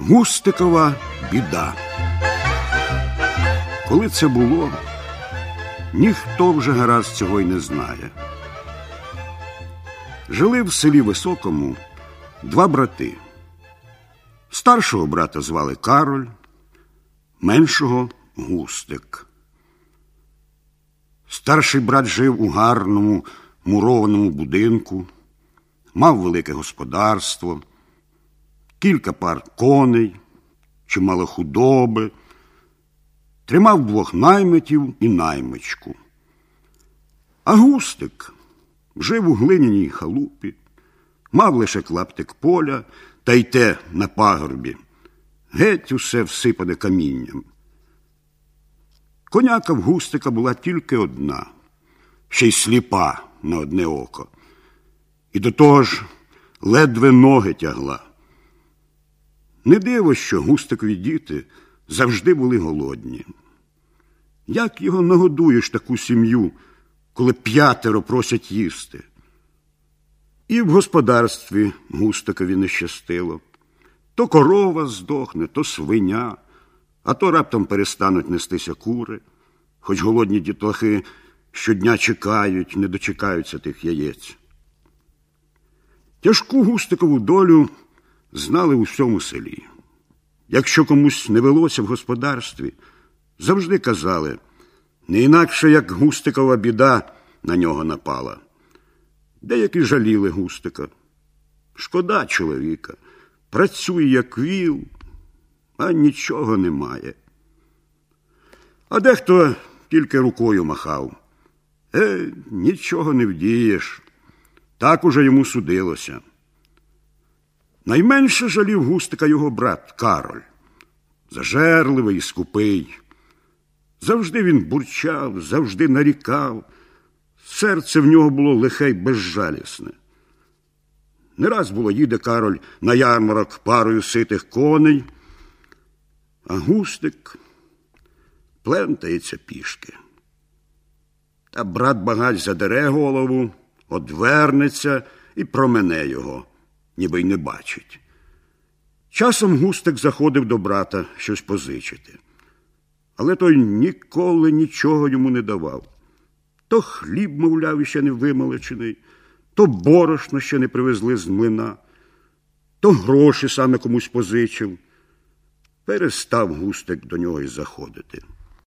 Густикова біда. Коли це було, ніхто вже гаразд цього й не знає. Жили в селі Високому два брати. Старшого брата звали Кароль, меншого – Густик. Старший брат жив у гарному мурованому будинку, мав велике господарство, кілька пар коней, чимало худоби, тримав двох наймитів і наймичку. А Густик жив у глиняній халупі, мав лише клаптик поля, та й те на пагорбі, геть усе всипане камінням. Коняка в Густика була тільки одна, ще й сліпа на одне око. І до того ж ледве ноги тягла. Не диво, що Густикові діти завжди були голодні. Як його нагодуєш таку сім'ю, коли 5 просять їсти? І в господарстві Густикові не щастило. То корова здохне, то свиня, а то раптом перестануть нестися кури, хоч голодні дітлахи щодня чекають, не дочекаються тих яєць. Тяжку Густикову долю знали у всьому селі. Якщо комусь не велося в господарстві, завжди казали, не інакше, як Густикова біда на нього напала. Деякі жаліли Густика. Шкода чоловіка, працює як віл, а нічого немає. А дехто тільки рукою махав. Нічого не вдієш. Так уже йому судилося. Найменше жалів Густика його брат Кароль. Зажерливий і скупий. Завжди він бурчав, завжди нарікав. Серце в нього було лихе й безжалісне. Не раз було їде Кароль на ярмарок парою ситих коней, а Густик плентається пішки. Та брат-багач задере голову, одвернеться і промене його, ніби й не бачить. Часом Густик заходив до брата щось позичити, але той ніколи нічого йому не давав. То хліб, мовляв, іще не вимолочений, то борошно ще не привезли з млина, то гроші саме комусь позичив. Перестав Густик до нього й заходити.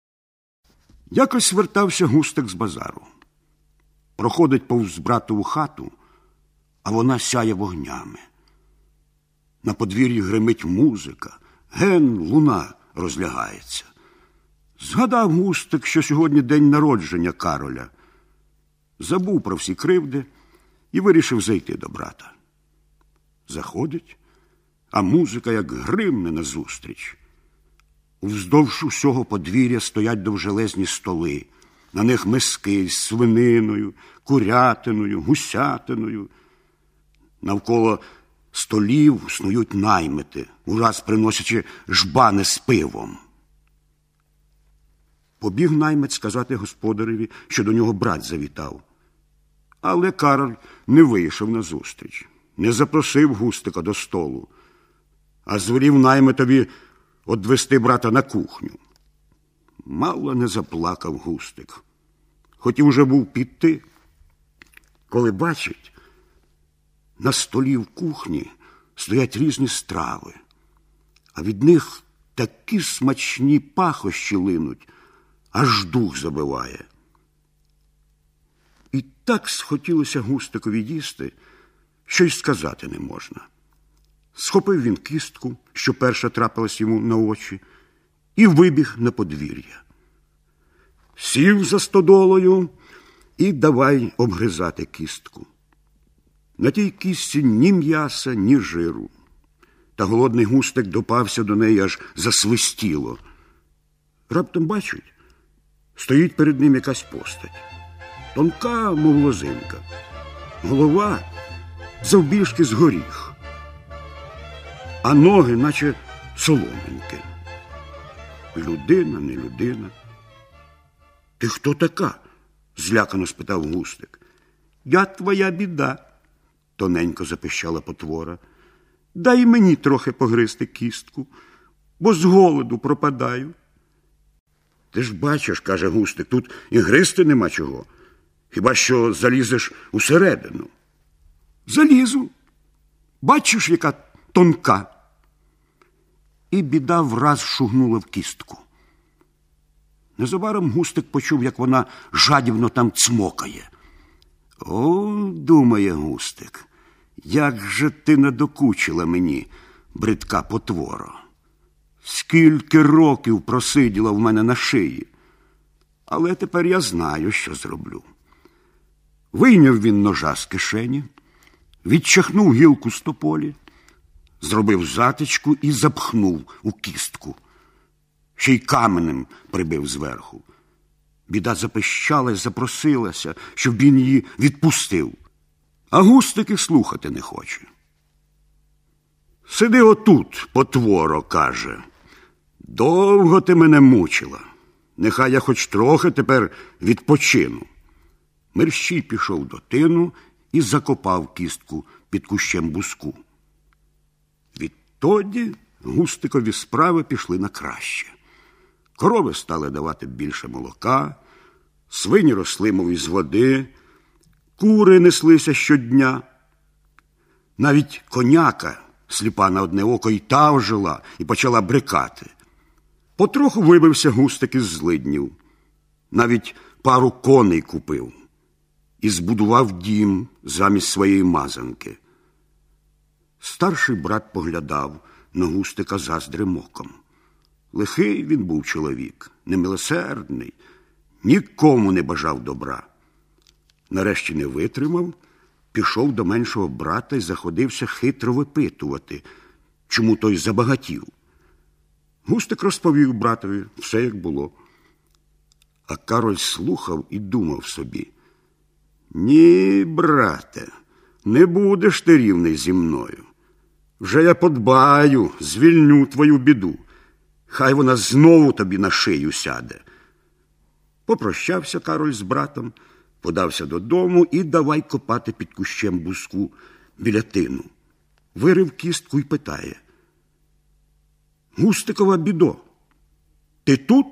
Якось вертався Густик з базару. Проходить повз братову хату, а вона сяє вогнями. На подвір'ї гримить музика, ген луна розлягається. Згадав Густик, що сьогодні день народження Кароля. Забув про всі кривди і вирішив зайти до брата. Заходить, а музика як гримне назустріч. Уздовж усього подвір'я стоять довжелезні столи. На них миски з свининою, курятиною, гусятиною. Навколо столів снують наймити, ураз приносячи жбани з пивом. Побіг наймит сказати господареві, що до нього брат завітав. Але Кароль не вийшов назустріч, не запросив Густика до столу, а звелів наймитові одвести брата на кухню. Мало не заплакав Густик. Хотів уже був піти, коли бачить, на столі в кухні стоять різні страви, а від них такі смачні пахощі линуть, аж дух забиває. І так схотілося Густикові їсти, що й сказати не можна. Схопив він кістку, що перша трапилась йому на очі, і вибіг на подвір'я. Сів за стодолою і давай обгризати кістку. На тій кістці ні м'яса, ні жиру. Та голодний Густик допався до неї, аж засвистіло. Раптом бачить, стоїть перед ним якась постать. Тонка, мов лозинка. Голова завбільшки з горіх, а ноги, наче соломинки. Людина, не людина. «Ти хто така?» – злякано спитав Густик. «Я твоя біда», – тоненько запищала потвора. дай мені трохи погризти кістку, бо з голоду пропадаю. Ти ж бачиш, каже Густик, тут і гризти нема чого. Хіба що залізеш усередину. Залізу. Бачиш, яка тонка. І біда враз шугнула в кістку. Незабаром Густик почув, як вона жадібно там цмокає. О, думає Густик, як же ти надокучила мені, бридка потворо. Скільки років просиділа в мене на шиї. Але тепер я знаю, що зроблю. Вийняв він ножа з кишені, відчахнув гілку з тополі, зробив затичку і запхнув у кістку. Ще й каменем прибив зверху. Біда запищала й запросилася, щоб він її відпустив. А Густик і слухати не хоче. Сиди отут, потворо, каже. Довго ти мене мучила. Нехай я хоч трохи тепер відпочину. Мерщій пішов до тину і закопав кістку під кущем буску. Відтоді Густикові справи пішли на краще. Корови стали давати більше молока, свині росли, мов із води, кури неслися щодня. Навіть коняка, сліпа на одне око, й та ожила і почала брикати. Потроху вибився Густик із злиднів. Навіть пару коней купив і збудував дім замість своєї мазанки. Старший брат поглядав на Густика заздрим оком. Лихий він був чоловік, немилосердний, нікому не бажав добра. Нарешті не витримав, пішов до меншого брата і заходився хитро випитувати, чому той забагатів. Густик розповів братові все, як було. А Кароль слухав і думав собі: ні, брате, не будеш ти рівний зі мною. Вже я подбаю, звільню твою біду. Хай вона знову тобі на шию сяде. Попрощався Кароль з братом, подався додому і давай копати під кущем буску біля тину. Вирив кістку й питає: Густикова бідо, ти тут?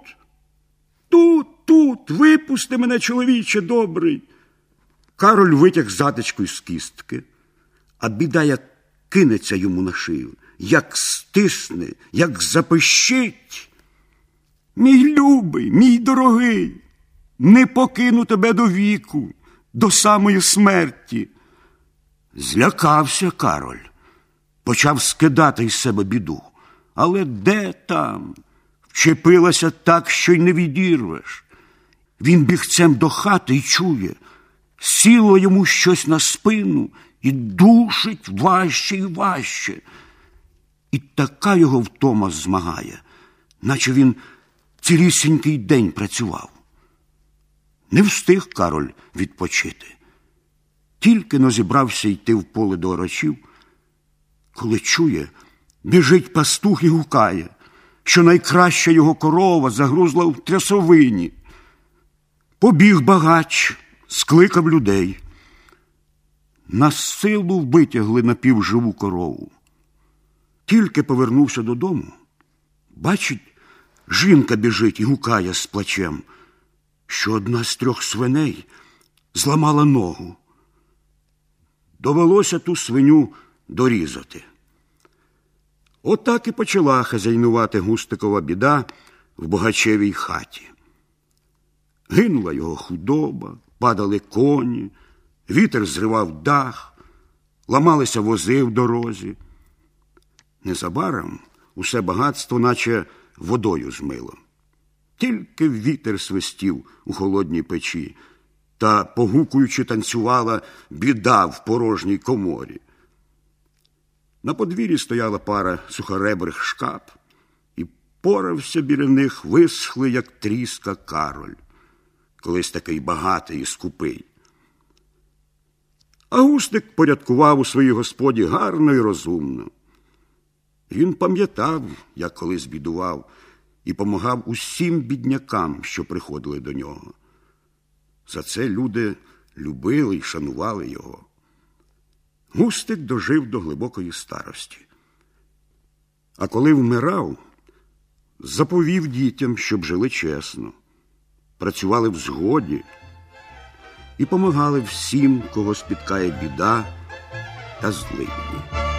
Тут, випусти мене, чоловіче добрий. Кароль витяг затичку з кістки, а біда як кинеться йому на шию, як стисне, як запищить. Мій любий, мій дорогий, не покину тебе до віку, до самої смерті. Злякався Кароль, почав скидати із себе біду. Але де там? Вчепилася так, що й не відірвеш. Він бігцем до хати й чує, сіло йому щось на спину і душить важче й важче. І така його втома змагає, наче він цілісінький день працював. Не встиг Кароль відпочити. Тільки но зібрався йти в поле до орачів, коли чує, біжить пастух і гукає, що найкраща його корова загрузла в трясовині. Побіг багач, скликав людей. Насилу витягли напівживу корову. Тільки повернувся додому, бачить, жінка біжить і гукає з плачем, що одна з 3 свиней зламала ногу. Довелося ту свиню дорізати. Отак і почала хазяйнувати Густикова біда в богачевій хаті. Гинула його худоба, падали коні, вітер зривав дах, ламалися вози в дорозі. Незабаром усе багатство наче водою змило. Тільки вітер свистів у холодній печі та, погукуючи, танцювала біда в порожній коморі. На подвір'ї стояла пара сухоребрих шкап, і порався біля них висхлий, як тріска, Кароль, колись такий багатий і скупий. А Густик порядкував у своїй господі гарно і розумно. Він пам'ятав, як колись бідував, і помагав усім біднякам, що приходили до нього. За це люди любили й шанували його. Густик дожив до глибокої старості. А коли вмирав, заповів дітям, щоб жили чесно, працювали в згоді і помагали всім, кого спіткає біда та злидні.